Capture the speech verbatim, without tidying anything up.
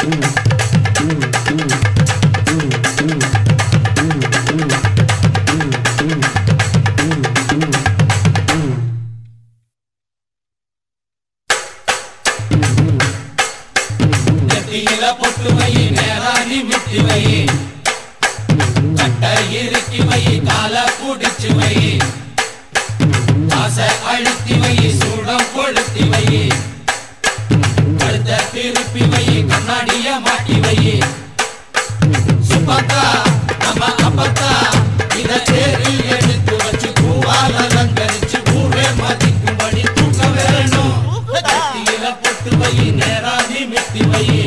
நெத்தியில பொட்டு வை நேராணி மிட்டி வை கட்ட இறுக்கி வை கால புடிச்சு வை ஆசை அழுத்தி வை சூடம் கொளுத்தி வை கழுத்த திருப்பி வை கண்ணாடிய மாட்டி வை சுப்பத்தா நம்ம அப்பத்தா இத தேரில் எடுத்து வச்சு பூவால அலங்கரிச்சு ஊரே மதிக்கும்படி தூக்க வேணும் நெத்தியில பொட்டு வை நேராணி மிட்டி வை